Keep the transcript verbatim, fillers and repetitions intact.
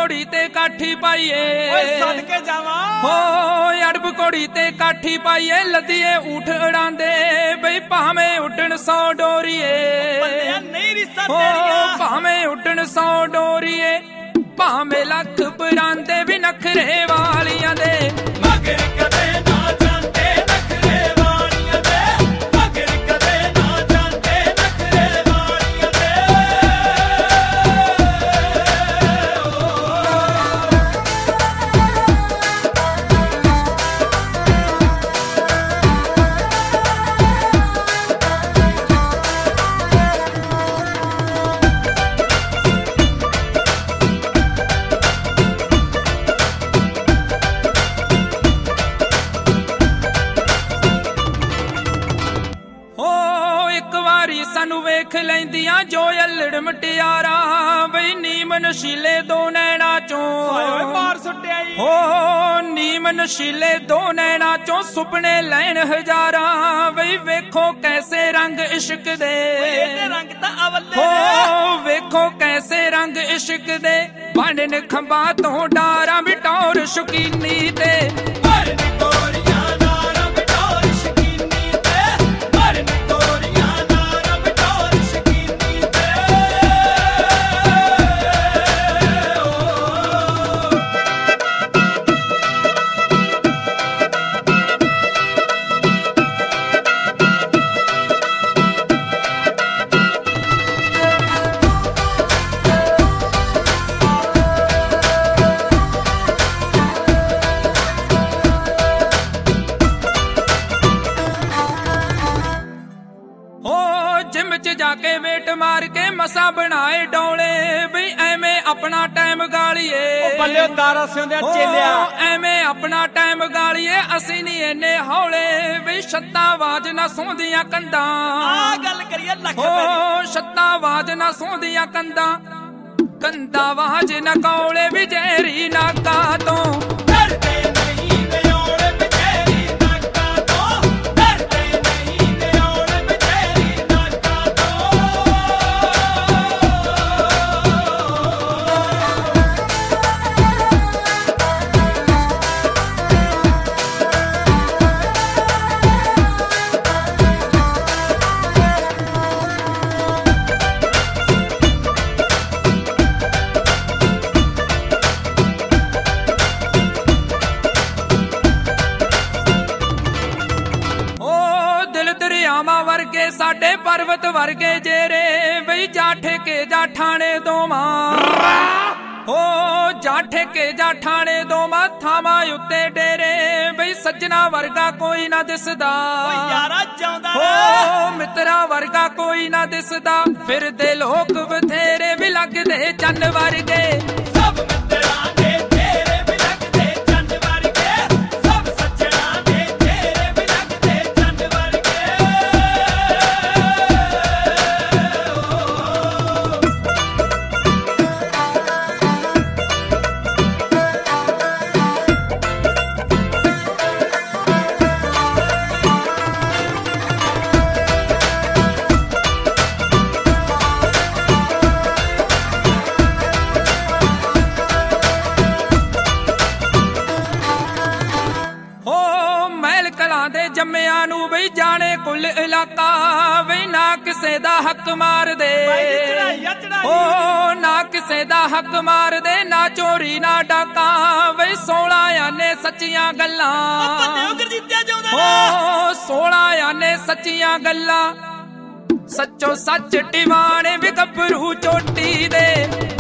घोड़ी ते काठी पाइए सदके जावा हो अड़ब घोड़ी ते काठी पाइए लदिए ऊठ उड़ांदे बई भावें उड्डण सौ डोरीए हो भावें उड्डण सौ डोरीए भावें लख परांदे भी नखरे वालियां दे मगर कदे ना जानते नखरे वालियां दे मगर कदे ना जानते नखरे वालियां दे सानू वेख लैंदियां जो अल्लड़ मटियारा बई नीम नशीले दो नैना चों मार सुट्टिया हो नीम नशीले दो नैना चों सुपने लैन हजारा बई वेखो कैसे रंग इश्क दे रंग तां अवल्ले हो वेखो कैसे रंग इश्क दे बनन खंबा तो डारा बिटौर शौकीनी ते जाके वेट मार के मसा बनाए डोले बई एवें अपना टाइम गालिए बल्ले दारा सिंधे चेलिया एवें अपना टाइम गालिए असी नहीं इन्ने हौले बई छत्ता आवाज ना सौंदियां कंधा आ गल करिए लख हो छत्ता आवाज ना सौंदियां कंधा कंधा आवाज ना कौले भी जहरी नाका तो डरते नहीं नयोड़े बिचेरी नाका तो डरते नहीं नयोड़े बिचेरी नाका तो वर्गे साडे पर्वत वर्गे जेरे बई जाठे के जा ठाणे दोमा हो जाठे के जा ठाणे दोमा थामा उत्ते डेरे बई सज्जना वर्गा कोई ना दिसदा यारा जांदा हो मित्रा वर्गा कोई ना दिसदा फिर दे लोक बथेरे भी लगदे चंद वर्गे सब मित्रा दे तेरे भी लगदे चंद वर्गे सब सज्जना दे तेरे भी लगदे चंद वर्गे जम्मिया नू बई जाने कुल इलाका बई ना किसे दा हक मार दे ओ ना किसे दा हक मार दे ना चोरी ना डाका बई सोलह याने सच्चियां गल्लां ओ सोलह याने सच्चियां गल्लां सच्चो सच टिवाणे भी गभरू चोटी दे